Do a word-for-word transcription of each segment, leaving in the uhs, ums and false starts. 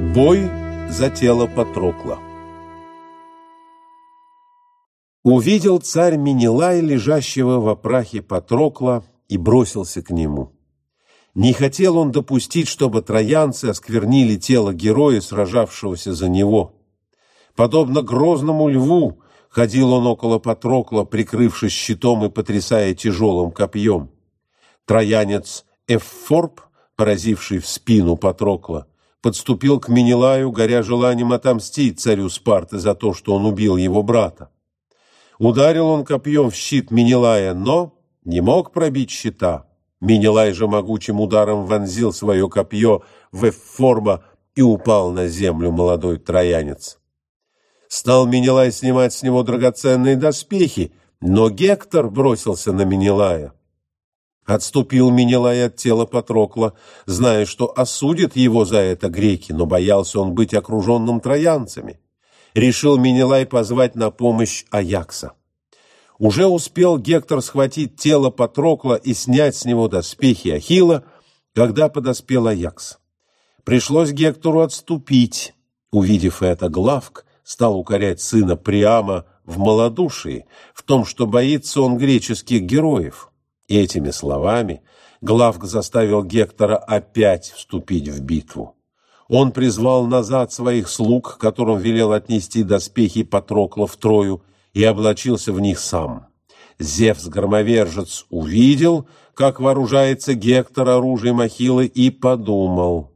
Бой за тело Патрокла. Увидел царь Менелай, лежащего во прахе Патрокла, и бросился к нему. Не хотел он допустить, чтобы троянцы осквернили тело героя, сражавшегося за него. Подобно грозному льву ходил он около Патрокла, прикрывшись щитом и потрясая тяжелым копьем. Троянец Эвфорб, поразивший в спину Патрокла, подступил к Менелаю, горя желанием отомстить царю Спарты за то, что он убил его брата. Ударил он копьем в щит Менелая, но не мог пробить щита. Менелай же могучим ударом вонзил свое копье в Эвфорба, и упал на землю молодой троянец. Стал Менелай снимать с него драгоценные доспехи, но Гектор бросился на Менелая. Отступил Менелай от тела Патрокла, зная, что осудят его за это греки, но боялся он быть окруженным троянцами. Решил Менелай позвать на помощь Аякса. Уже успел Гектор схватить тело Патрокла и снять с него доспехи Ахилла, когда подоспел Аякс. Пришлось Гектору отступить. Увидев это, Главк стал укорять сына Приама в малодушии, в том, что боится он греческих героев. И этими словами Главк заставил Гектора опять вступить в битву. Он призвал назад своих слуг, которым велел отнести доспехи Патрокла в Трою, и облачился в них сам. Зевс-громовержец увидел, как вооружается Гектор оружием Ахилла, и подумал: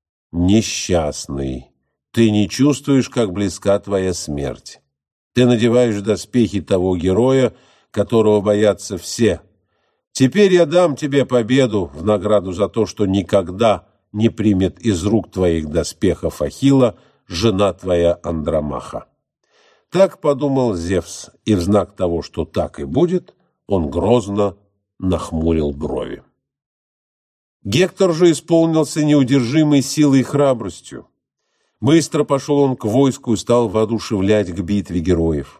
«Несчастный, ты не чувствуешь, как близка твоя смерть. Ты надеваешь доспехи того героя, которого боятся все. Теперь я дам тебе победу в награду за то, что никогда не примет из рук твоих доспехов Ахилла жена твоя Андромаха». Так подумал Зевс, и в знак того, что так и будет, он грозно нахмурил брови. Гектор же исполнился неудержимой силой и храбростью. Быстро пошел он к войску и стал воодушевлять к битве героев.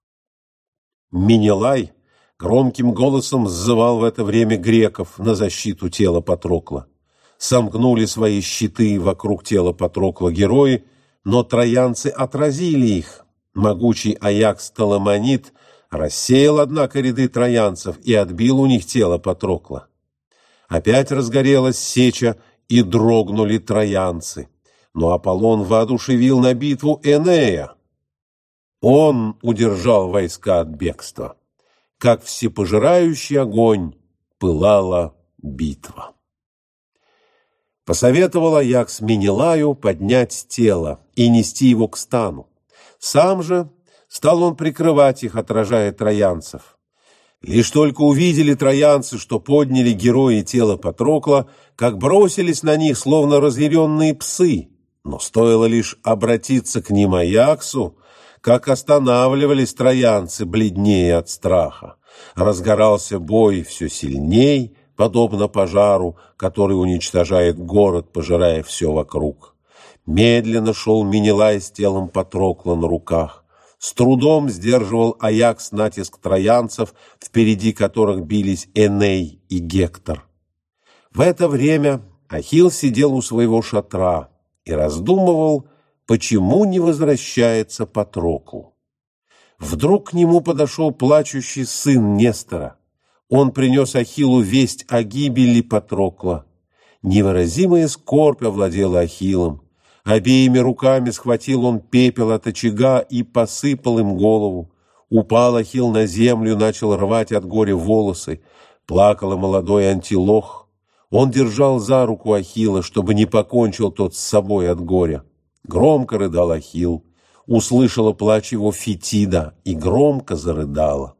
Менелай громким голосом сзывал в это время греков на защиту тела Патрокла. Сомкнули свои щиты вокруг тела Патрокла герои, но троянцы отразили их. Могучий Аякс Теламонид рассеял, однако, ряды троянцев и отбил у них тело Патрокла. Опять разгорелась сеча, и дрогнули троянцы. Но Аполлон воодушевил на битву Энея. Он удержал войска от бегства. Как всепожирающий огонь пылала битва. Посоветовал Аякс Менелаю поднять тело и нести его к стану. Сам же стал он прикрывать их, отражая троянцев. Лишь только увидели троянцы, что подняли герои тело Патрокла, как бросились на них, словно разъяренные псы. Но стоило лишь обратиться к ним Аяксу, как останавливались троянцы, бледнее от страха. Разгорался бой все сильней, подобно пожару, который уничтожает город, пожирая все вокруг. Медленно шел Менелай с телом Патрокла на руках. С трудом сдерживал Аякс натиск троянцев, впереди которых бились Эней и Гектор. В это время Ахилл сидел у своего шатра и раздумывал, почему не возвращается Патрокл. Вдруг к нему подошел плачущий сын Нестора. Он принес Ахиллу весть о гибели Патрокла. Невыразимая скорбь овладела Ахиллом. Обеими руками схватил он пепел от очага и посыпал им голову. Упал Ахилл на землю и начал рвать от горя волосы. Плакал и молодой Антилох. Он держал за руку Ахилла, чтобы не покончил тот с собой от горя. Громко рыдал Ахилл. Услышала плач его Фетида и громко зарыдала.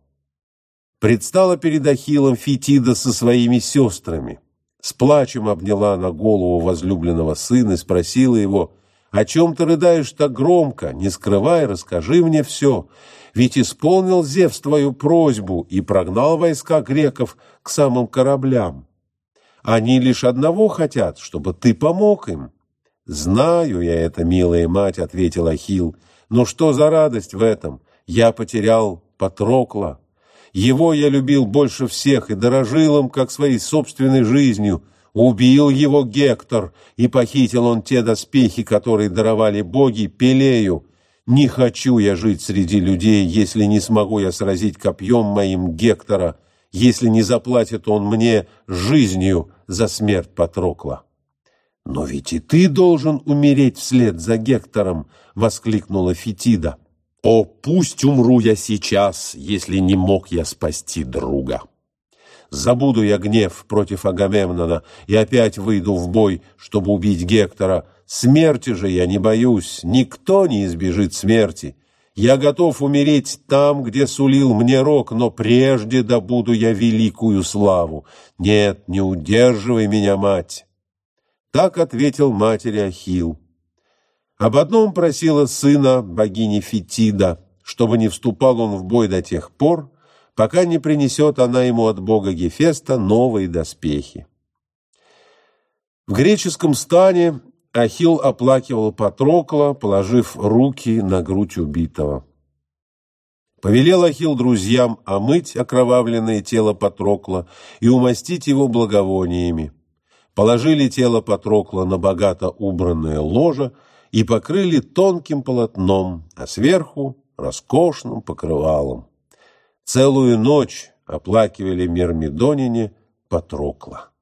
Предстала перед Ахиллом Фетида со своими сестрами. С плачем обняла она голову возлюбленного сына и спросила его: «О чем ты рыдаешь так громко? Не скрывай, расскажи мне все. Ведь исполнил Зевс твою просьбу и прогнал войска греков к самым кораблям. Они лишь одного хотят, чтобы ты помог им». «Знаю я это, милая мать», — ответил Ахилл, — «но что за радость в этом? Я потерял Патрокла. Его я любил больше всех и дорожил им, как своей собственной жизнью. Убил его Гектор, и похитил он те доспехи, которые даровали боги Пелею. Не хочу я жить среди людей, если не смогу я сразить копьем моим Гектора, если не заплатит он мне жизнью за смерть Патрокла». «Но ведь и ты должен умереть вслед за Гектором!» — воскликнула Фетида. «О, пусть умру я сейчас, если не мог я спасти друга! Забуду я гнев против Агамемнона и опять выйду в бой, чтобы убить Гектора. Смерти же я не боюсь, никто не избежит смерти. Я готов умереть там, где сулил мне рок, но прежде добуду я великую славу. Нет, не удерживай меня, мать!» Так ответил матери Ахилл. Об одном просила сына богини Фетида, чтобы не вступал он в бой до тех пор, пока не принесет она ему от бога Гефеста новые доспехи. В греческом стане Ахилл оплакивал Патрокла, положив руки на грудь убитого. Повелел Ахилл друзьям омыть окровавленное тело Патрокла и умастить его благовониями. Положили тело Патрокла на богато убранное ложе и покрыли тонким полотном, а сверху — роскошным покрывалом. Целую ночь оплакивали мирмидоняне Патрокла.